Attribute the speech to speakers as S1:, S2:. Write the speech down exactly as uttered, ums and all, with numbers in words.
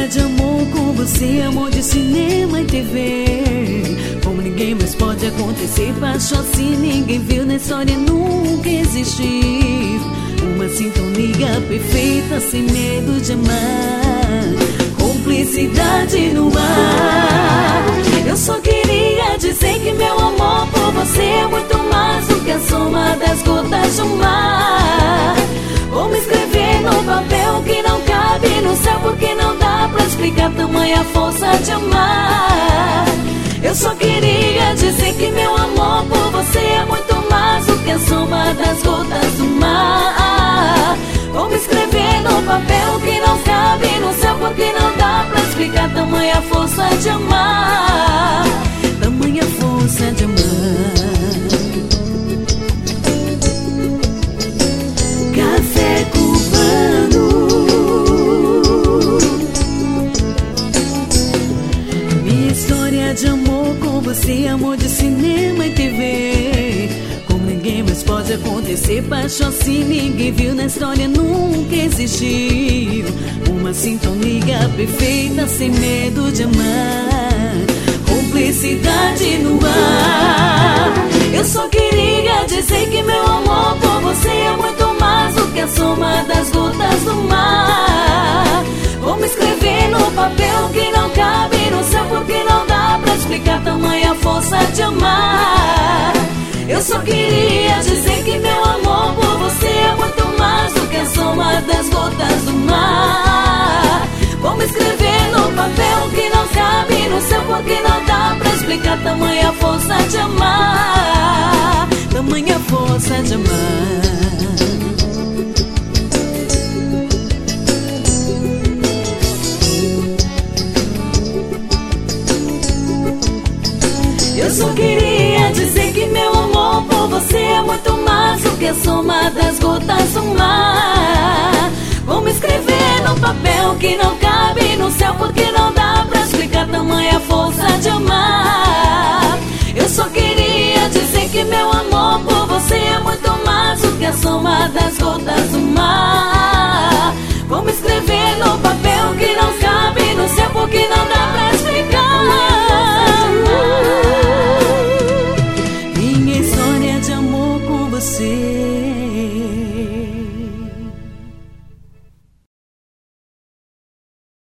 S1: história de amor com você, amor de cinema e T V. Como ninguém mais pode acontecer, paixão assim ninguém viu, na história nunca existiu. Uma sintonia perfeita, sem medo de amar, cumplicidade no ar. Eu só queria dizer que meu amor por você é muito mais do que a soma das gotas do mar. Como escrever no papel que não cabe no céu, porque não dá pra explicar tamanha força de amar. Eu só queria dizer que meu amor por você é muito mais do que a soma das gotas do mar. Como escrever no papel que não cabe no céu, porque não dá pra explicar tamanha força de amar. Tamanha força de amar. Café cubano. Minha história de amor com você, amor de cinema e T V. Como ninguém mais pode acontecer, paixão assim ninguém viu, na história nunca existiu. Uma sintonia perfeita, sem medo de amar, cumplicidade no ar. Eu só queria dizer que meu amor por você é muito mais do que a soma das gotas do mar. Como escrever no papel que não cabe no céu, porque não dá pra explicar tamanha força de amar. Eu só queria dizer que meu amor por você é muito mais do que a soma das gotas do mar. Como escrever no papel que não cabe no céu, porque não dá pra explicar tamanha força de amar. Tamanha força de amar. Eu só queria dizer que meu amor por você é muito mais do que a soma das gotas do mar. Como escrever no papel que não cabe no céu, porque não dá pra explicar tamanha força de amar. Eu só queria dizer que meu amor por você é muito mais do que a soma das gotas do mar.